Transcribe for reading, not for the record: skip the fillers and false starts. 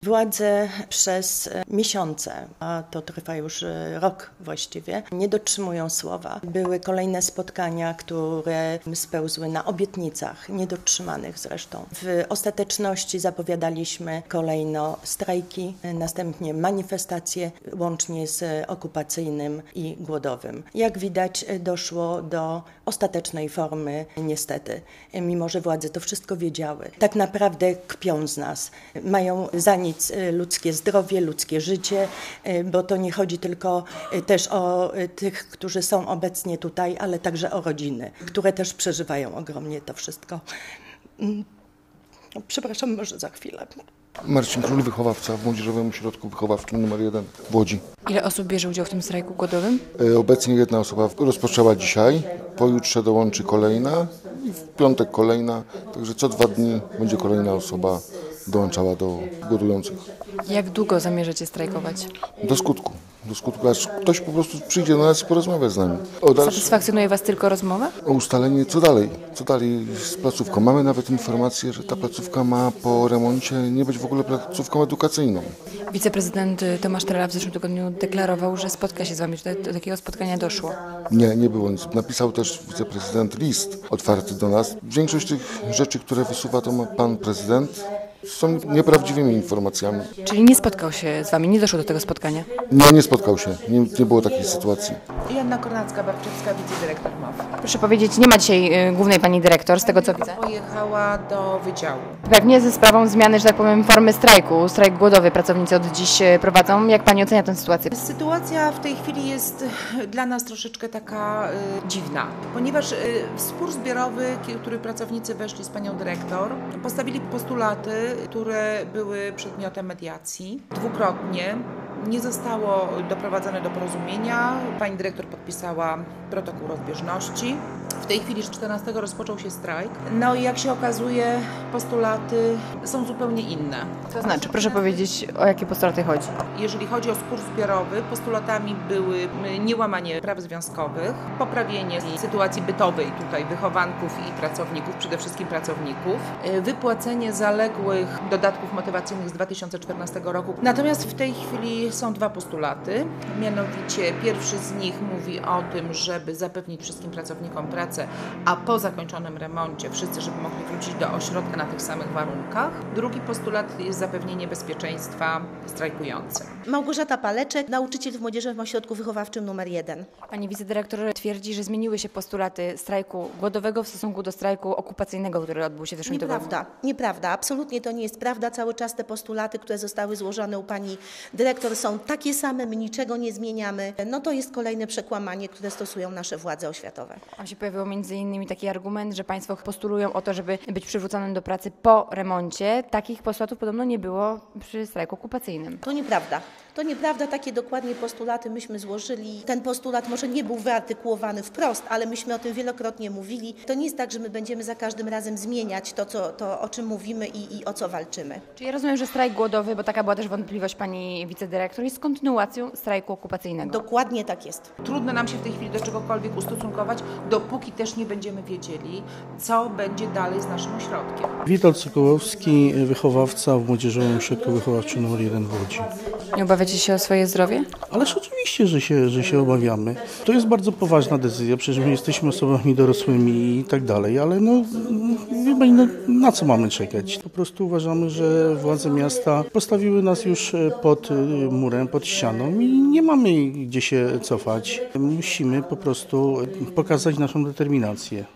Władze przez miesiące, a to trwa już rok właściwie, nie dotrzymują słowa. Były kolejne spotkania, które spełzły na obietnicach, niedotrzymanych zresztą. W ostateczności zapowiadaliśmy kolejno strajki, następnie manifestacje, łącznie z okupacyjnym i głodowym. Jak widać, doszło do ostatecznej formy niestety, mimo że władze to wszystko wiedziały. Tak naprawdę kpią z nas, mają za nic ludzkie zdrowie, ludzkie życie, bo to nie chodzi tylko też o tych, którzy są obecnie tutaj, ale także o rodziny, które też przeżywają ogromnie to wszystko. Przepraszam, może za chwilę. Marcin Król, wychowawca w Młodzieżowym Ośrodku Wychowawczym nr 1 w Łodzi. Ile osób bierze udział w tym strajku głodowym? Obecnie jedna osoba rozpoczęła dzisiaj, pojutrze dołączy kolejna i w piątek kolejna, także co 2 dni będzie kolejna osoba dołączała do głodujących. Jak długo zamierzacie strajkować? Do skutku, aż ktoś po prostu przyjdzie do nas i porozmawia z nami. Satysfakcjonuje Was tylko rozmowa? O ustalenie, co dalej z placówką. Mamy nawet informację, że ta placówka ma po remoncie nie być w ogóle placówką edukacyjną. Wiceprezydent Tomasz Trela w zeszłym tygodniu deklarował, że spotka się z Wami, że do takiego spotkania doszło. Nie było nic. Napisał też wiceprezydent list otwarty do nas. Większość tych rzeczy, które wysuwa to pan prezydent, są nieprawdziwymi informacjami. Czyli nie spotkał się z Wami, nie doszło do tego spotkania? Nie spotkał się, nie było takiej sytuacji. Joanna Kornacka-Barczewska, wicedyrektor MOW. Proszę powiedzieć, nie ma dzisiaj głównej pani dyrektor, z tego co widzę. Pojechała do wydziału. Pewnie ze sprawą zmiany, że tak powiem, formy strajku. Strajk głodowy pracownicy od dziś prowadzą. Jak pani ocenia tę sytuację? Sytuacja w tej chwili jest dla nas troszeczkę taka dziwna, ponieważ spór zbiorowy, który pracownicy weszli z panią dyrektor, postawili postulaty, które były przedmiotem mediacji dwukrotnie. Nie zostało doprowadzone do porozumienia. Pani dyrektor podpisała protokół rozbieżności. W tej chwili 14 rozpoczął się strajk. No i jak się okazuje, postulaty są zupełnie inne. To znaczy, proszę powiedzieć, o jakie postulaty chodzi? Jeżeli chodzi o spór zbiorowy, postulatami były niełamanie praw związkowych, poprawienie sytuacji bytowej tutaj wychowanków i pracowników, przede wszystkim pracowników, wypłacenie zaległych dodatków motywacyjnych z 2014 roku. Natomiast w tej chwili są 2 postulaty, mianowicie pierwszy z nich mówi o tym, żeby zapewnić wszystkim pracownikom pracę, a po zakończonym remoncie wszyscy, żeby mogli wrócić do ośrodka na tych samych warunkach. Drugi postulat jest zapewnienie bezpieczeństwa strajkującym. Małgorzata Paleczek, nauczyciel w Młodzieżowym Ośrodku Wychowawczym nr 1. Pani wicedyrektor twierdzi, że zmieniły się postulaty strajku głodowego w stosunku do strajku okupacyjnego, który odbył się w zeszłym tygodniu. Nieprawda, absolutnie to nie jest prawda. Cały czas te postulaty, które zostały złożone u pani dyrektor, są takie same, my niczego nie zmieniamy. No to jest kolejne przekłamanie, które stosują nasze władze oświatowe. Tam się pojawił między innymi taki argument, że państwo postulują o to, żeby być przywróconym do pracy po remoncie. Takich postulatów podobno nie było przy strajku okupacyjnym. To nieprawda. To nieprawda, takie dokładnie postulaty myśmy złożyli. Ten postulat może nie był wyartykułowany wprost, ale myśmy o tym wielokrotnie mówili. To nie jest tak, że my będziemy za każdym razem zmieniać to o czym mówimy i o co walczymy. Czyli ja rozumiem, że strajk głodowy, bo taka była też wątpliwość pani wicedyrektor, jest kontynuacją strajku okupacyjnego. Dokładnie tak jest. Trudno nam się w tej chwili do czegokolwiek ustosunkować, dopóki też nie będziemy wiedzieli, co będzie dalej z naszym ośrodkiem. Witold Sokołowski, wychowawca w Młodzieżowym Ośrodku Wychowawczym nr 1 w Łodzi. Nie obawiacie się o swoje zdrowie? Ależ oczywiście, że się obawiamy. To jest bardzo poważna decyzja, przecież my jesteśmy osobami dorosłymi i tak dalej, ale na co mamy czekać? Po prostu uważamy, że władze miasta postawiły nas już pod murem, pod ścianą i nie mamy gdzie się cofać. Musimy po prostu pokazać naszą determinację.